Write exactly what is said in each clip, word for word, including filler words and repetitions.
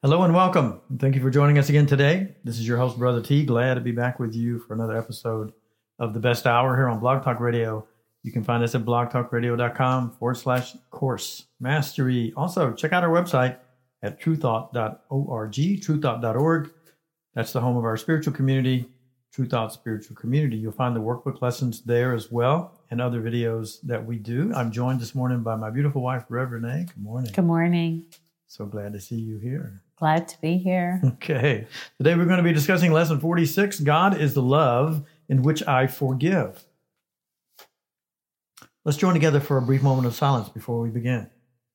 Hello and welcome. Thank you for joining us again today. This is your host, Brother T. Glad to be back with you for another episode of The Best Hour here on Blog Talk Radio. You can find us at blogtalkradio.com forward slash course mastery. Also, check out our website at truethought dot org, truethought dot org. That's the home of our spiritual community, True Thought Spiritual Community. You'll find the workbook lessons there as well and other videos that we do. I'm joined this morning by my beautiful wife, Rev Renee. Good morning. Good morning. So glad to see you here. Glad to be here. Okay. Today we're going to be discussing lesson forty-six, God is the love in which I forgive. Let's join together for a brief moment of silence before we begin.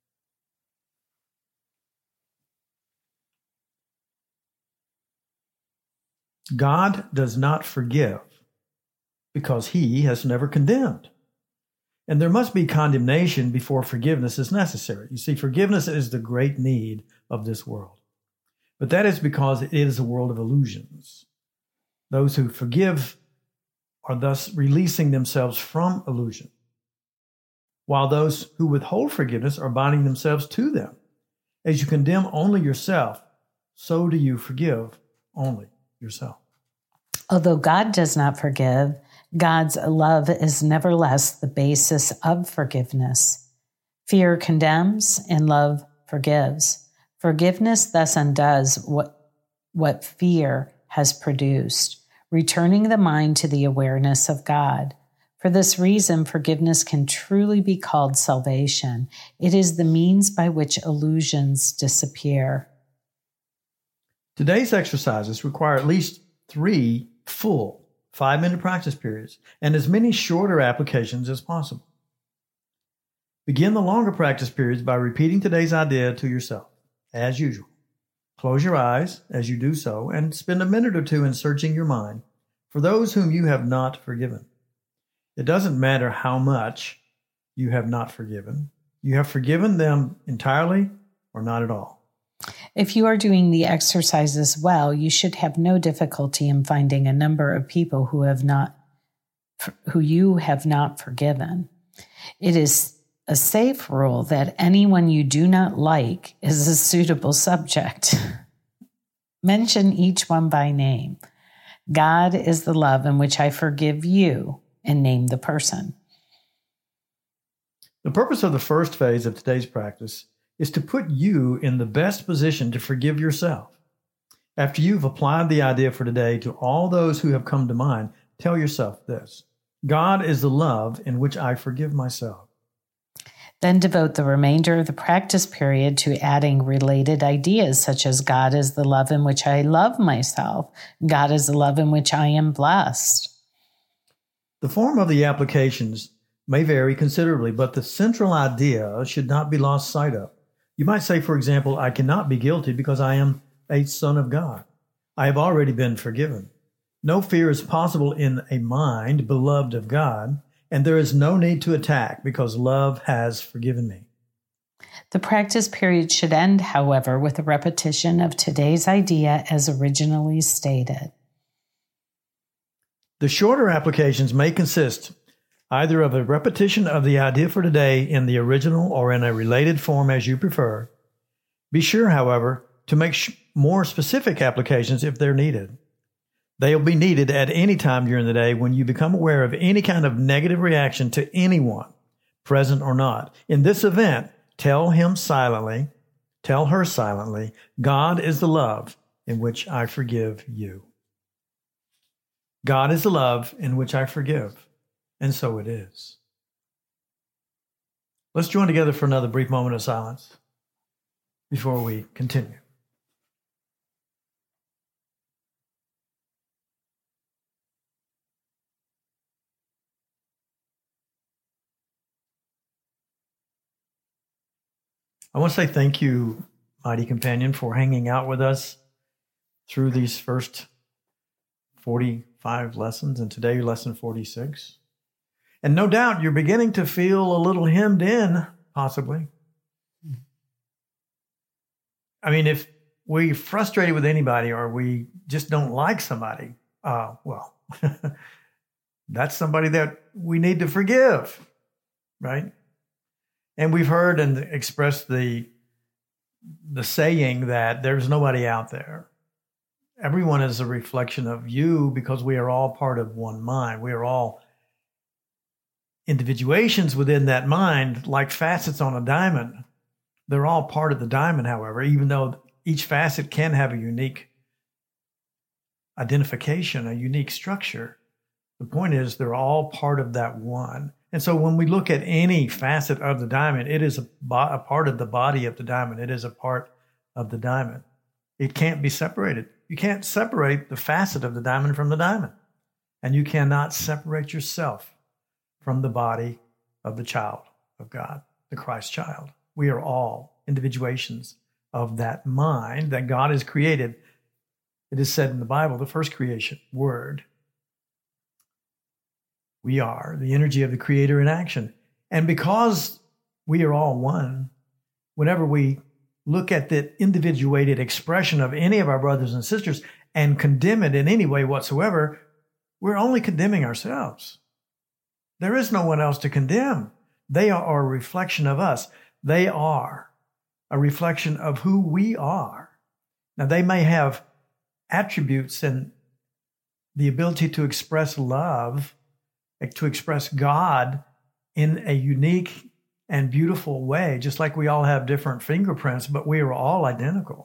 God does not forgive because he has never condemned. And there must be condemnation before forgiveness is necessary. You see, forgiveness is the great need of this world. But that is because it is a world of illusions. Those who forgive are thus releasing themselves from illusion, while those who withhold forgiveness are binding themselves to them. As you condemn only yourself, so do you forgive only yourself. Although God does not forgive, God's love is nevertheless the basis of forgiveness. Fear condemns and love forgives. Forgiveness thus undoes what, what fear has produced, returning the mind to the awareness of God. For this reason, forgiveness can truly be called salvation. It is the means by which illusions disappear. Today's exercises require at least three full five-minute practice periods and as many shorter applications as possible. Begin the longer practice periods by repeating today's idea to yourself, as usual. Close your eyes as you do so and spend a minute or two in searching your mind for those whom you have not forgiven. It doesn't matter how much you have not forgiven. You have forgiven them entirely or not at all. If you are doing the exercises well, you should have no difficulty in finding a number of people who have not, who you have not forgiven. It is a safe rule that anyone you do not like is a suitable subject. Mention each one by name. God is the love in which I forgive you, and name the person. The purpose of the first phase of today's practice is to put you in the best position to forgive yourself. After you've applied the idea for today to all those who have come to mind, tell yourself this: God is the love in which I forgive myself. Then devote the remainder of the practice period to adding related ideas such as God is the love in which I love myself. God is the love in which I am blessed. The form of the applications may vary considerably, but the central idea should not be lost sight of. You might say, for example, I cannot be guilty because I am a son of God. I have already been forgiven. No fear is possible in a mind beloved of God, and there is no need to attack because love has forgiven me. The practice period should end, however, with a repetition of today's idea as originally stated. The shorter applications may consist either of a repetition of the idea for today in the original or in a related form as you prefer. Be sure, however, to make sh- more specific applications if they're needed. They'll be needed at any time during the day when you become aware of any kind of negative reaction to anyone, present or not. In this event, tell him silently, tell her silently, God is the love in which I forgive you. God is the love in which I forgive. And so it is. Let's join together for another brief moment of silence before we continue. I want to say thank you, Mighty Companion, for hanging out with us through these first forty-five lessons, and today lesson forty-six. And no doubt you're beginning to feel a little hemmed in, possibly. I mean, if we're frustrated with anybody or we just don't like somebody, uh, well, that's somebody that we need to forgive, right? And we've heard and expressed the the saying that there's nobody out there. Everyone is a reflection of you because we are all part of one mind. We are all individuations within that mind, like facets on a diamond. They're all part of the diamond, however, even though each facet can have a unique identification, a unique structure. The point is they're all part of that one. And so when we look at any facet of the diamond, it is a, a part of the body of the diamond. It is a part of the diamond. It can't be separated. You can't separate the facet of the diamond from the diamond. And you cannot separate yourself from the body of the child of God, the Christ child. We are all individuations of that mind that God has created. It is said in the Bible, the first creation, word. We are the energy of the Creator in action. And because we are all one, whenever we look at the individuated expression of any of our brothers and sisters and condemn it in any way whatsoever, we're only condemning ourselves. There is no one else to condemn. They are a reflection of us. They are a reflection of who we are. Now, they may have attributes and the ability to express love, to express God in a unique and beautiful way, just like we all have different fingerprints, but we are all identical.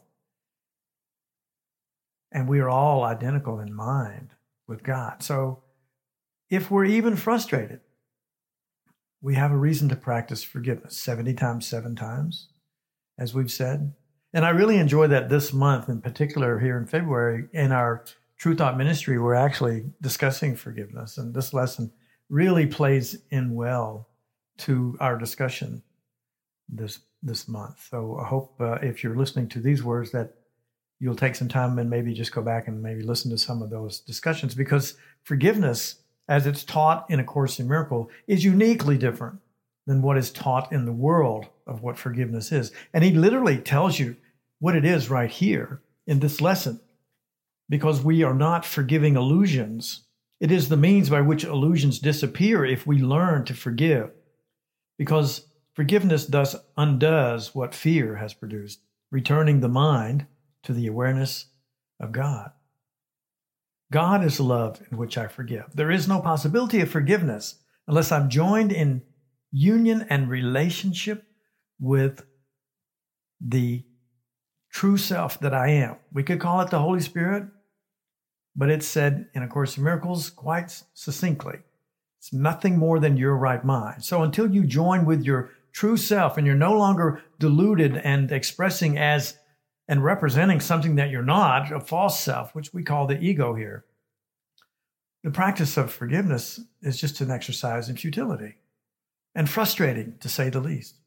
And we are all identical in mind with God. So if we're even frustrated, we have a reason to practice forgiveness seventy times, seven times, as we've said. And I really enjoy that this month, in particular here in February, in our True Thought Ministry, we're actually discussing forgiveness. And this lesson really plays in well to our discussion this this month. So I hope uh, if you're listening to these words that you'll take some time and maybe just go back and maybe listen to some of those discussions, because forgiveness, as it's taught in A Course in Miracles, is uniquely different than what is taught in the world of what forgiveness is. And he literally tells you what it is right here in this lesson, because we are not forgiving illusions. It is the means by which illusions disappear if we learn to forgive, because forgiveness thus undoes what fear has produced, returning the mind to the awareness of God. God is love in which I forgive. There is no possibility of forgiveness unless I'm joined in union and relationship with the true self that I am. We could call it the Holy Spirit, but it's said in A Course in Miracles quite succinctly. It's nothing more than your right mind. So until you join with your true self and you're no longer deluded and expressing as and representing something that you're not, a false self, which we call the ego here, the practice of forgiveness is just an exercise in futility and frustrating, to say the least.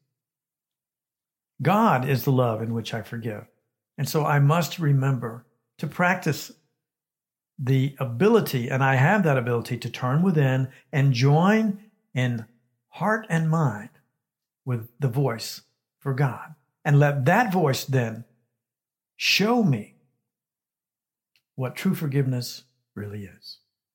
God is the love in which I forgive. And so I must remember to practice the ability, and I have that ability, to turn within and join in heart and mind with the voice for God. And let that voice then show me what true forgiveness really is.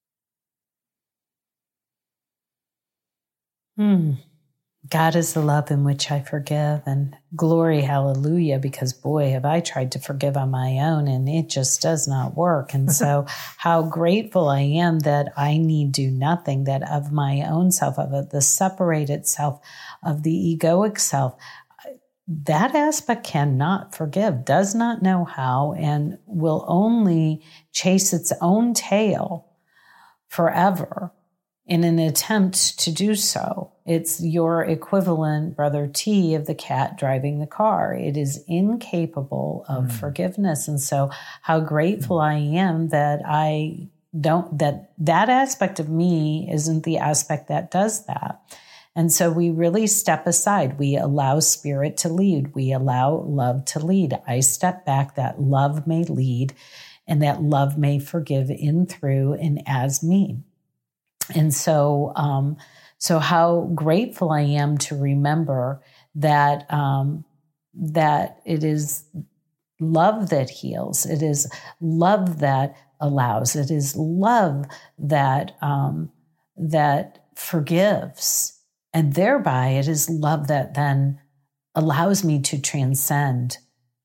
Hmm. God is the love in which I forgive, and glory, hallelujah, because boy, have I tried to forgive on my own and it just does not work. And so how grateful I am that I need do nothing, that of my own self, of the separated self, of the egoic self, that aspect cannot forgive, does not know how, and will only chase its own tail forever in an attempt to do so. It's your equivalent, Brother T, of the cat driving the car. It is incapable of mm. forgiveness. And so how grateful mm. I am that I don't, that that aspect of me isn't the aspect that does that. And so we really step aside. We allow spirit to lead. We allow love to lead. I step back that love may lead and that love may forgive in, through, and as me. And so, um, so how grateful I am to remember that, um, that it is love that heals. It is love that allows. It is love that, um, that forgives. And thereby it is love that then allows me to transcend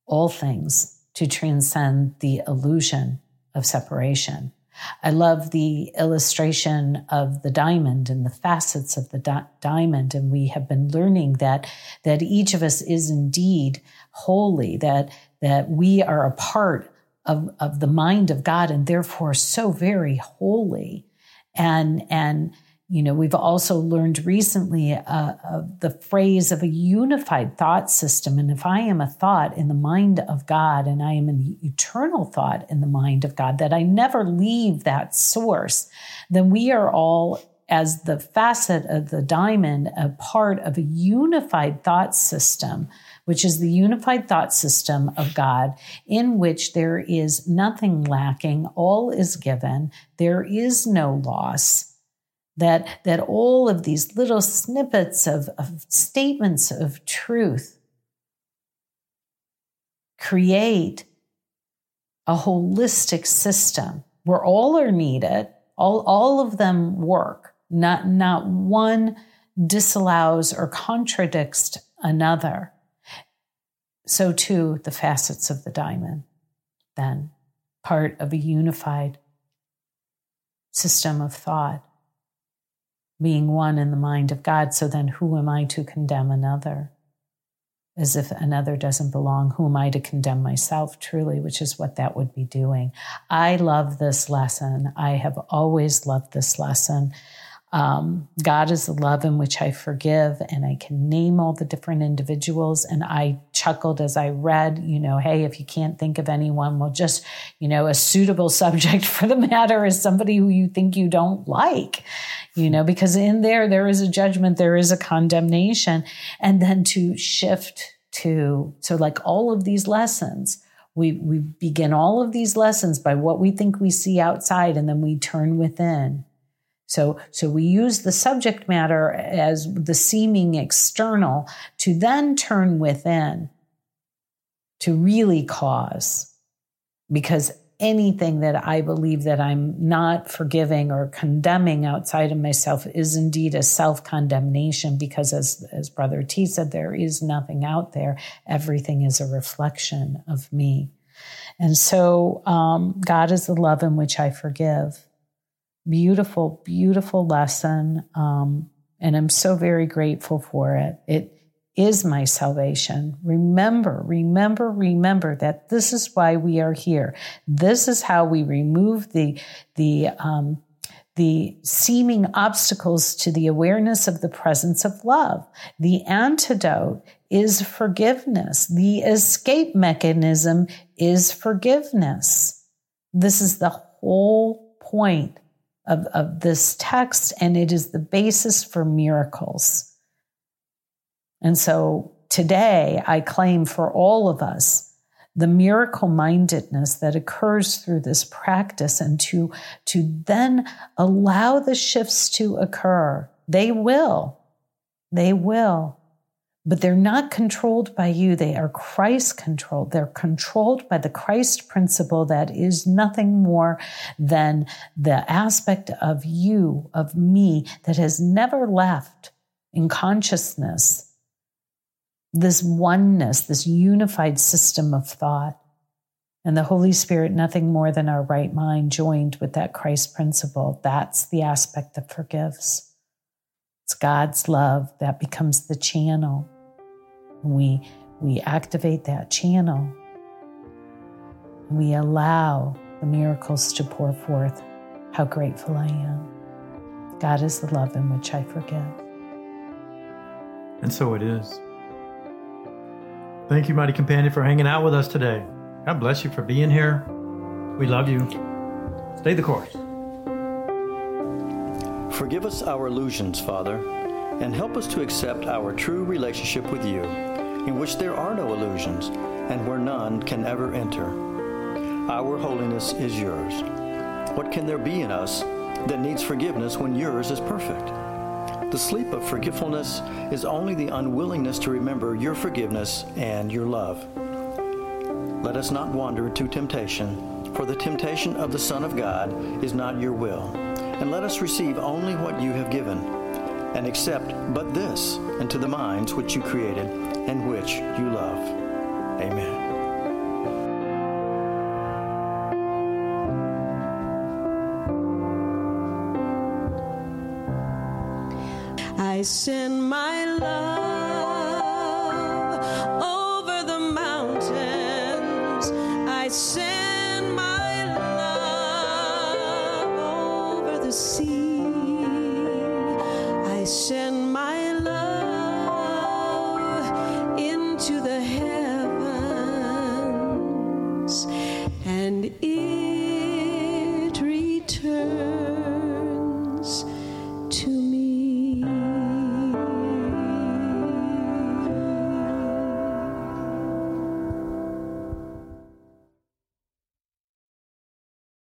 all things to transcend the illusion of separation. I love the illustration of the diamond and the facets of the di- diamond. And we have been learning that, that each of us is indeed holy, that, that we are a part of, of the mind of God and therefore so very holy. And, and, you know, we've also learned recently uh, of the phrase of a unified thought system. And if I am a thought in the mind of God and I am an eternal thought in the mind of God, that I never leave that source, then we are all, as the facet of the diamond, a part of a unified thought system, which is the unified thought system of God, in which there is nothing lacking, all is given, there is no loss. That, that all of these little snippets of, of statements of truth create a holistic system where all are needed, all, all of them work. Not, not one disallows or contradicts another. So too, the facets of the diamond, then, part of a unified system of thought, being one in the mind of God. So then who am I to condemn another? As if another doesn't belong, who am I to condemn myself truly, which is what that would be doing. I love this lesson. I have always loved this lesson. Um, God is the love in which I forgive, and I can name all the different individuals. And I chuckled as I read, you know, hey, if you can't think of anyone, well, just, you know, a suitable subject for the matter is somebody who you think you don't like, you know, because in there, there is a judgment, there is a condemnation. And then to shift to, so like all of these lessons, we, we begin all of these lessons by what we think we see outside, and then we turn within. So, so we use the subject matter as the seeming external to then turn within to really cause. Because anything that I believe that I'm not forgiving or condemning outside of myself is indeed a self-condemnation, because as, as Brother T said, there is nothing out there. Everything is a reflection of me. And so um, God is the love in which I forgive. Beautiful, beautiful lesson. Um, and I'm so very grateful for it. It is my salvation. Remember, remember, remember that this is why we are here. This is how we remove the, the, um, the seeming obstacles to the awareness of the presence of love. The antidote is forgiveness. The escape mechanism is forgiveness. This is the whole point Of, of this text, and it is the basis for miracles. And so today I claim for all of us the miracle-mindedness that occurs through this practice, and to, to then allow the shifts to occur. They will. They will. But they're not controlled by you. They are Christ-controlled. They're controlled by the Christ principle that is nothing more than the aspect of you, of me, that has never left in consciousness. This oneness, this unified system of thought. And the Holy Spirit, nothing more than our right mind joined with that Christ principle. That's the aspect that forgives. It's God's love that becomes the channel. We, we activate that channel. We allow the miracles to pour forth. How grateful I am. God is the love in which I forgive. And so it is. Thank you, Mighty Companion, for hanging out with us today. God bless you for being here. We love you. Stay the course. Forgive us our illusions, Father, and help us to accept our true relationship with you, in which there are no illusions and where none can ever enter. Our holiness is yours. What can there be in us that needs forgiveness when yours is perfect? The sleep of forgetfulness is only the unwillingness to remember your forgiveness and your love. Let us not wander into temptation, for the temptation of the Son of God is not your will. And let us receive only what you have given, and accept but this into the minds which you created and which you love. Amen. I send my love over the mountains. I send